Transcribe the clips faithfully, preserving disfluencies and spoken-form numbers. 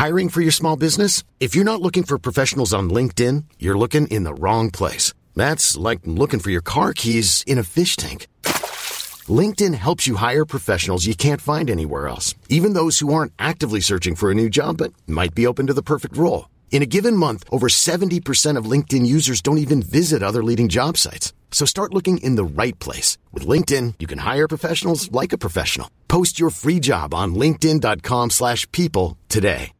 Hiring for your small business? If you're not looking for professionals on LinkedIn, you're looking in the wrong place. That's like looking for your car keys in a fish tank. LinkedIn helps you hire professionals you can't find anywhere else, even those who aren't actively searching for a new job but might be open to the perfect role. In a given month, over seventy percent of LinkedIn users don't even visit other leading job sites. So start looking in the right place. With LinkedIn, you can hire professionals like a professional. Post your free job on linkedin.com slash people today.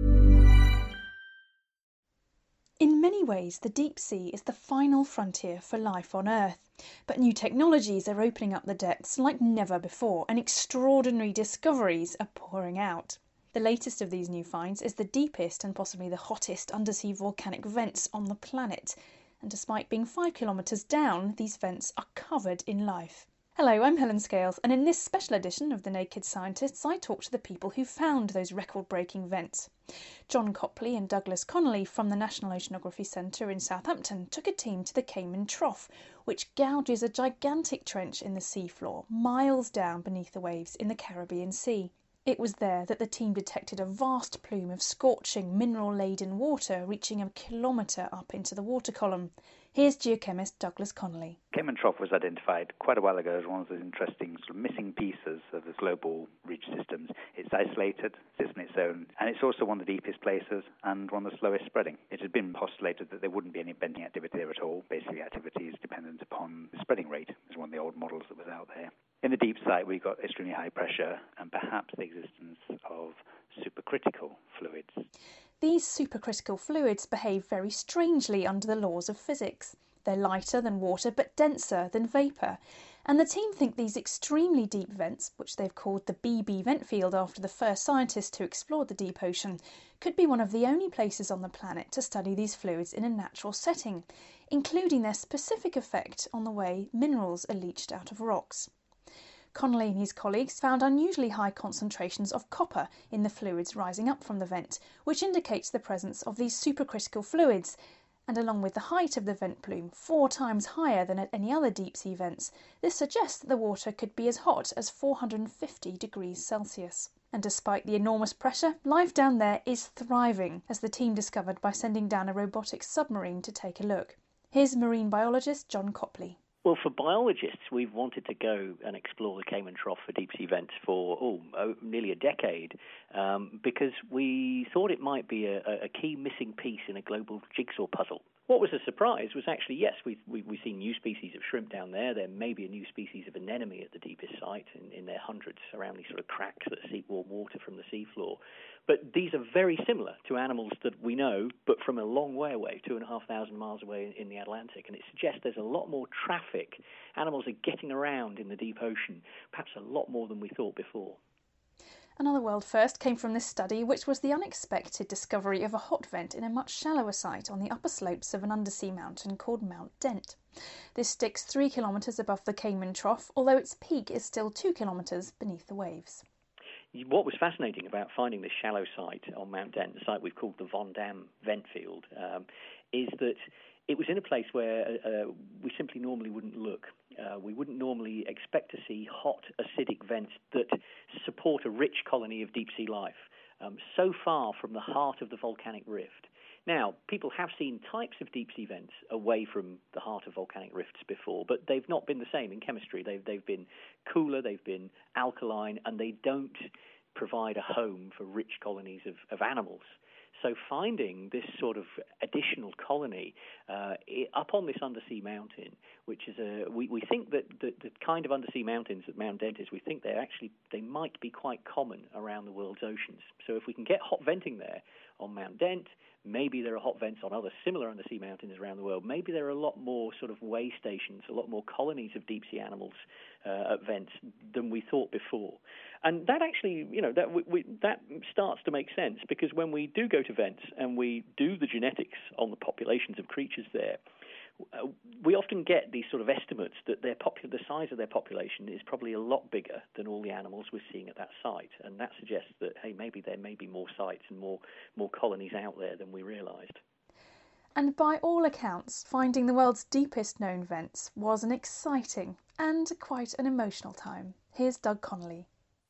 In many ways, the deep sea is the final frontier for life on Earth. But new technologies are opening up the depths like never before, and extraordinary discoveries are pouring out. The latest of these new finds is the deepest and possibly the hottest undersea volcanic vents on the planet. And despite being five kilometres down, these vents are covered in life. Hello, I'm Helen Scales, and in this special edition of The Naked Scientists, I talk to the people who found those record-breaking vents. John Copley and Douglas Connolly from the National Oceanography Centre in Southampton took a team to the Cayman Trough, which gouges a gigantic trench in the seafloor, miles down beneath the waves in the Caribbean Sea. It was there that the team detected a vast plume of scorching, mineral-laden water reaching a kilometre up into the water column. Here's geochemist Douglas Connolly. Cayman Trough was identified quite a while ago as one of those interesting sort of missing pieces of the global reef systems. It's isolated, it's on its own, and it's also one of the deepest places and one of the slowest spreading. It had been postulated that there wouldn't be any venting activity there at all. Basically, activity is dependent upon the spreading rate, is one of the old models that was out there. In the deep side, we've got extremely high pressure and perhaps the existence of supercritical fluids. These supercritical fluids behave very strangely under the laws of physics. They're lighter than water but denser than vapour. And the team think these extremely deep vents, which they've called the B B vent field after the first scientist who explored the deep ocean, could be one of the only places on the planet to study these fluids in a natural setting, including their specific effect on the way minerals are leached out of rocks. Connolly and his colleagues found unusually high concentrations of copper in the fluids rising up from the vent, which indicates the presence of these supercritical fluids, and along with the height of the vent plume, four times higher than at any other deep-sea vents, this suggests that the water could be as hot as four hundred fifty degrees Celsius. And despite the enormous pressure, life down there is thriving, as the team discovered by sending down a robotic submarine to take a look. Here's marine biologist John Copley. Well, for biologists, we've wanted to go and explore the Cayman Trough for deep-sea vents for oh, oh, nearly a decade um, because we thought it might be a, a key missing piece in a global jigsaw puzzle. What was a surprise was actually, yes, we, we, we've seen new species of shrimp down there. There may be a new species of anemone at the deepest site in, in their hundreds around these sort of cracks that seep warm water from the seafloor. But these are very similar to animals that we know, but from a long way away, two and a half thousand miles away in, in the Atlantic. And it suggests there's a lot more traffic. Animals are getting around in the deep ocean, perhaps a lot more than we thought before. Another world first came from this study, which was the unexpected discovery of a hot vent in a much shallower site on the upper slopes of an undersea mountain called Mount Dent. This sticks three kilometres above the Cayman Trough, although its peak is still two kilometres beneath the waves. What was fascinating about finding this shallow site on Mount Dent, the site we've called the Von Dam vent field, um, is that it was in a place where uh, we simply normally wouldn't look. Uh, we wouldn't normally expect to see hot, acidic vents that support a rich colony of deep-sea life, um, so far from the heart of the volcanic rift. Now, people have seen types of deep-sea vents away from the heart of volcanic rifts before, but they've not been the same in chemistry. They've, they've been cooler, they've been alkaline, and they don't provide a home for rich colonies of, of animals. So finding this sort of additional colony uh, up on this undersea mountain, which is a, we, we think that the, the kind of undersea mountains that Mount Dent is, we think they're actually, they might be quite common around the world's oceans. So if we can get hot venting there on Mount Dent, maybe there are hot vents on other similar undersea mountains around the world. Maybe there are a lot more sort of way stations, a lot more colonies of deep-sea animals uh, at vents than we thought before. And that actually, you know, that we, we, that starts to make sense, because when we do go to vents and we do the genetics on the populations of creatures there, uh, we often get these sort of estimates that their popu- the size of their population is probably a lot bigger than all the animals we're seeing at that site. And that suggests that, hey, maybe there may be more sites and more, more colonies out there than we realised. And by all accounts, finding the world's deepest known vents was an exciting and quite an emotional time. Here's Doug Connolly. Uh,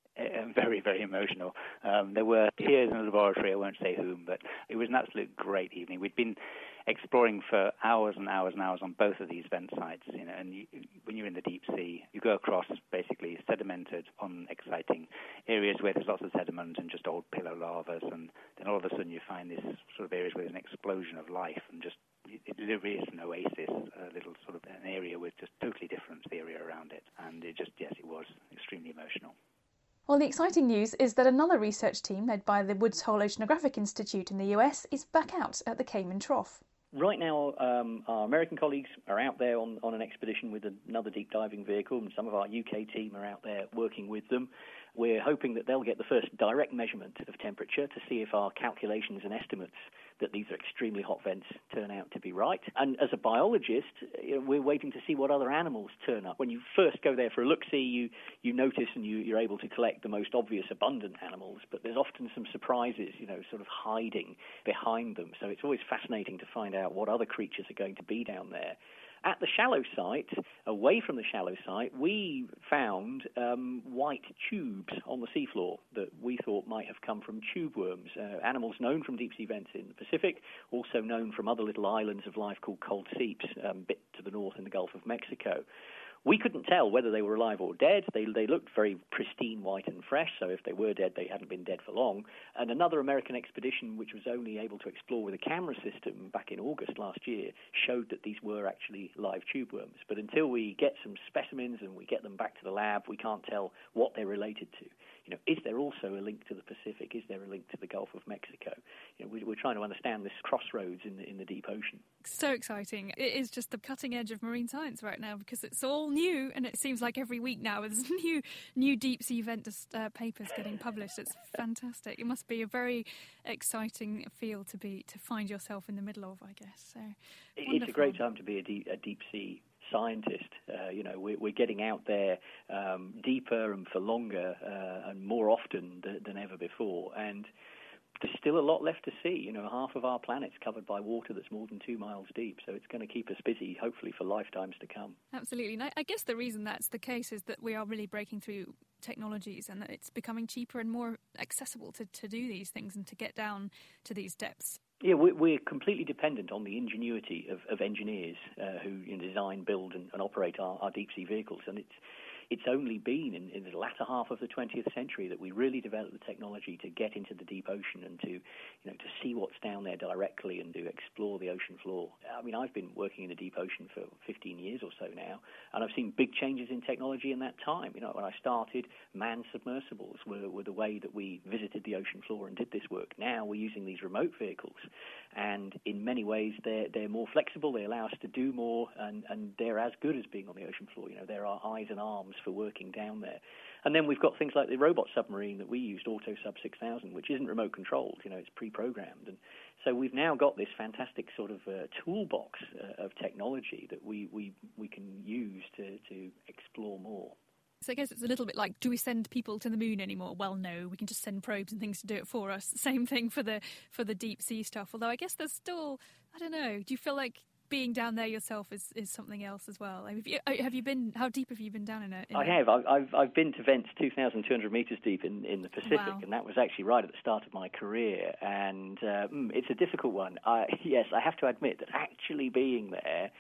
very, very emotional. Um, there were peers in the laboratory, I won't say whom, but it was an absolute great evening. We'd been exploring for hours and hours and hours on both of these vent sites, you know, and you, when you're in the deep sea, you go across basically sedimented, unexciting areas where there's lots of sediment and just old pillow lavas, and then all of a sudden you find this sort of areas where there's an explosion of life, and just it literally is an oasis, a little sort of an area with just totally different to the area around it, and it just, yes, it was extremely emotional. Well, the exciting news is that another research team led by the Woods Hole Oceanographic Institute in the U S is back out at the Cayman Trough. Right now, um, our American colleagues are out there on, on an expedition with another deep diving vehicle, and some of our U K team are out there working with them. We're hoping that they'll get the first direct measurement of temperature to see if our calculations and estimates that these are extremely hot vents turn out to be right. And as a biologist, you know, we're waiting to see what other animals turn up. When you first go there for a look-see, you, you notice and you, you're able to collect the most obvious abundant animals, but there's often some surprises, you know, sort of hiding behind them. So it's always fascinating to find out what other creatures are going to be down there. At the shallow site, away from the shallow site, we found um, white tubes on the seafloor that we thought might have come from tube worms, uh, animals known from deep-sea vents in the Pacific, also known from other little islands of life called cold seeps, a um, bit to the north in the Gulf of Mexico. We couldn't tell whether they were alive or dead. They they looked very pristine, white and fresh, so if they were dead, they hadn't been dead for long. And another American expedition, which was only able to explore with a camera system back in August last year, showed that these were actually live tube worms. But until we get some specimens and we get them back to the lab, we can't tell what they're related to. You know, is there also a link to the Pacific? Is there a link to the Gulf of Mexico? You know, we, we're trying to understand this crossroads in the, in the deep ocean. So exciting. It is just the cutting edge of marine science right now, because it's all new, and it seems like every week now there's new new deep sea vent uh, papers getting published. It's fantastic. It must be a very exciting field to be to find yourself in the middle of, I guess. So it's wonderful. A great time to be a deep, a deep sea scientist. Uh, you know, we're, we're getting out there um, deeper and for longer uh, and more often th- than ever before. And there's still a lot left to see. You know, half of our planet's covered by water that's more than two miles deep, so it's going to keep us busy, hopefully, for lifetimes to come. Absolutely. And I, I guess the reason that's the case is that we are really breaking through technologies and that it's becoming cheaper and more accessible to, to do these things and to get down to these depths. Yeah, we're completely dependent on the ingenuity of, of engineers uh, who you know, design, build, and, and operate our, our deep-sea vehicles. And it's it's only been in, in the latter half of the twentieth century that we really developed the technology to get into the deep ocean and to, you know, to see what's down there directly and to explore the ocean floor. I mean, I've been working in the deep ocean for fifteen years or so now, and I've seen big changes in technology in that time. You know, when I started, manned submersibles were, were the way that we visited the ocean floor and did this work. Now we're using these remote vehicles, and in many ways they're, they're more flexible, they allow us to do more, and, and they're as good as being on the ocean floor. You know, they're our eyes and arms for working down there. And then we've got things like the robot submarine that we used, AutoSub six thousand, which isn't remote controlled, you know, it's pre-programmed. And so we've now got this fantastic sort of uh, toolbox uh, of technology that we, we, we can use to, to explore more. So I guess it's a little bit like, do we send people to the moon anymore? Well, no, we can just send probes and things to do it for us. Same thing for the for the deep sea stuff. Although I guess there's still, I don't know, do you feel like being down there yourself is, is something else as well? Have you, have you been, how deep have you been down in it? I have. I've, I've been to vents two thousand two hundred metres deep in, in the Pacific, wow. And that was actually right at the start of my career. And uh, it's a difficult one. I, yes, I have to admit that actually being there,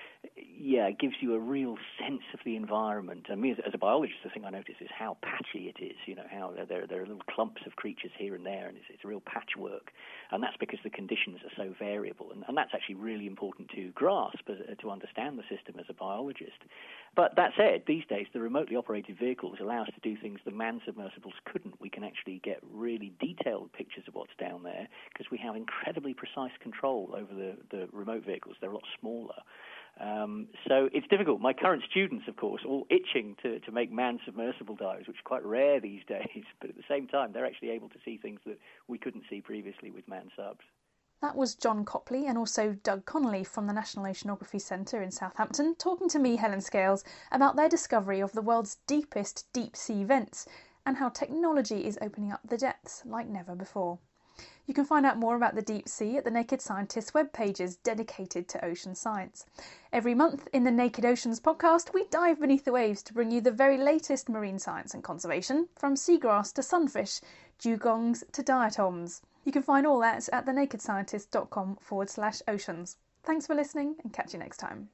yeah, it gives you a real sense of the environment. And me, as, as a biologist, the thing I notice is how patchy it is. You know, how there, there are little clumps of creatures here and there, and it's, it's a real patchwork. And that's because the conditions are so variable. And, and that's actually really important to grasp, as, uh, to understand the system as a biologist. But that said, these days, the remotely operated vehicles allow us to do things the manned submersibles couldn't. We can actually get really detailed pictures of what's down there because we have incredibly precise control over the, the remote vehicles. They're a lot smaller. Um, so it's difficult. My current students, of course, all itching to, to make manned submersible dives, which is quite rare these days, but at the same time, they're actually able to see things that we couldn't see previously with manned subs. That was John Copley and also Doug Connolly from the National Oceanography Centre in Southampton talking to me, Helen Scales, about their discovery of the world's deepest deep-sea vents and how technology is opening up the depths like never before. You can find out more about the deep sea at the Naked Scientists web pages dedicated to ocean science. Every month in the Naked Oceans podcast, we dive beneath the waves to bring you the very latest marine science and conservation, from seagrass to sunfish, dugongs to diatoms. You can find all that at thenakedscientist.com forward slash oceans. Thanks for listening and catch you next time.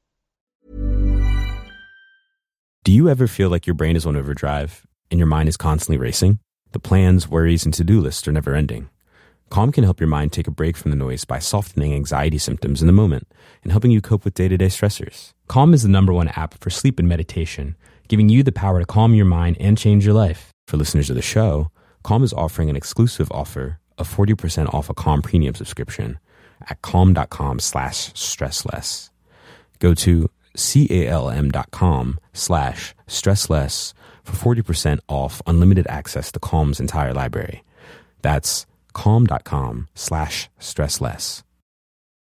Do you ever feel like your brain is on overdrive and your mind is constantly racing? The plans, worries, and to-do lists are never ending. Calm can help your mind take a break from the noise by softening anxiety symptoms in the moment and helping you cope with day-to-day stressors. Calm is the number one app for sleep and meditation, giving you the power to calm your mind and change your life. For listeners of the show, Calm is offering an exclusive offer of forty percent off a Calm premium subscription at calm.com slash stressless. Go to calm.com slash stressless for forty percent off unlimited access to Calm's entire library. That's calm.com slash stressless.